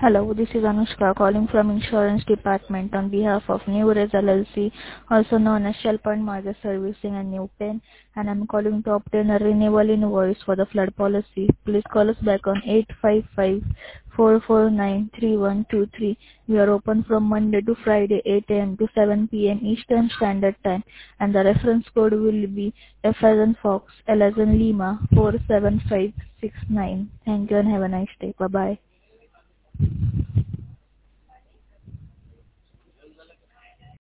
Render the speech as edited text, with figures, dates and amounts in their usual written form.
Hello, this is Anushka calling from Insurance Department on behalf of New Res LLC, also known as Shell Point Mortgage Servicing and New Pen, and I'm calling to obtain a renewal invoice for the flood policy. Please call us back on 855-449-3123. We are open from Monday to Friday, 8 a.m. to 7 p.m. Eastern Standard Time, and the reference code will be F as in Fox, L as in Lima, 47569. Thank you and have a nice day. Bye-bye.